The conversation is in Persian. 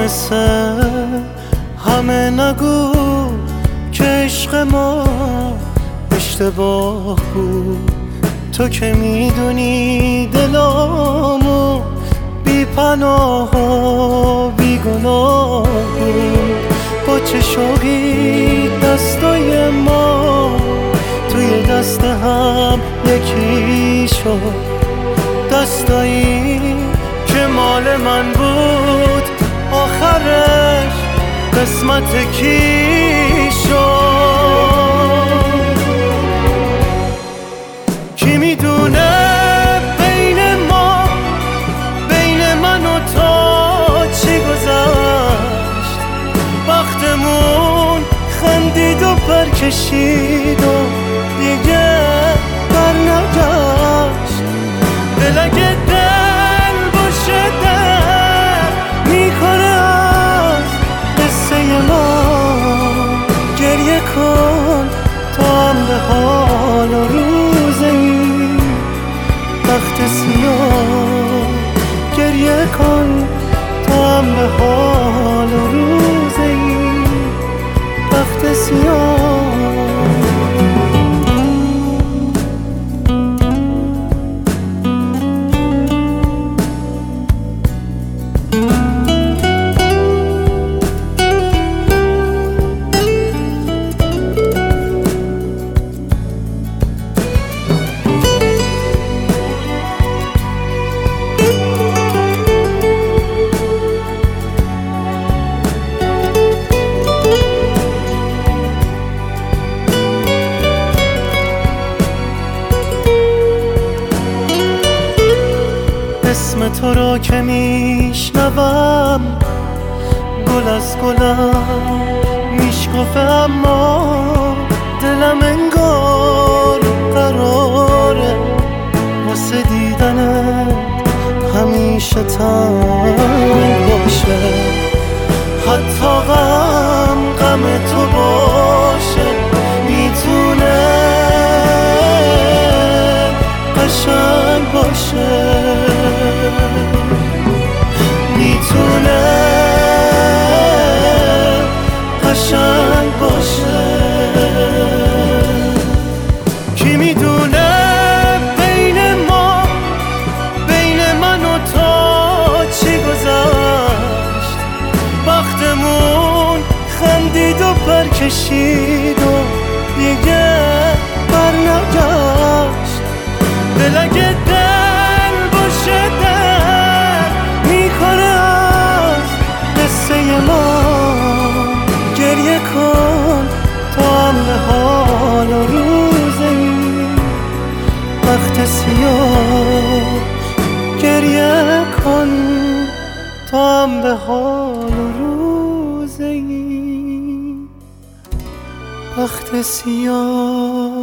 مثل همه نگو که عشق ما اشتباه بود. تو که میدونی دلامو بی پناه و بی گناه بود. با چه شوقی دستای ما توی دست هم یکی شد، دستایی که مال من بود آخرش قسمت کی شد. کی میدونه بین ما، بین من و تو چی گذشت؟ وقتمون خندید و برکشید و دیگه بر نگشت. دل اگه دل باشه دل میکنه از قصه ما. گریه کن تا هم به حال و روز این وقت سیاه. گریه کن تا هم به حال و روز این وقت سیاه. اسم تو را که میشنوم گل از گلم میشکفه، اما دلم انگار قراره واسه دیدنت همیشه تنگ باشه. حتی غم تو باشه میتونه قشنگ باشه، میتونه قشنگ باشه. کی میدونه بین ما، بین من و تو چی گذشت؟ وقتمون خندید و برکشید و دیگه بر نگشت. دل اگه دل باشه دل میکنه از قصه ما. گریه کن تا هم به حال و روز این وقت سیاه. گریه کن تا هم به حال و روز این وقت سیاه.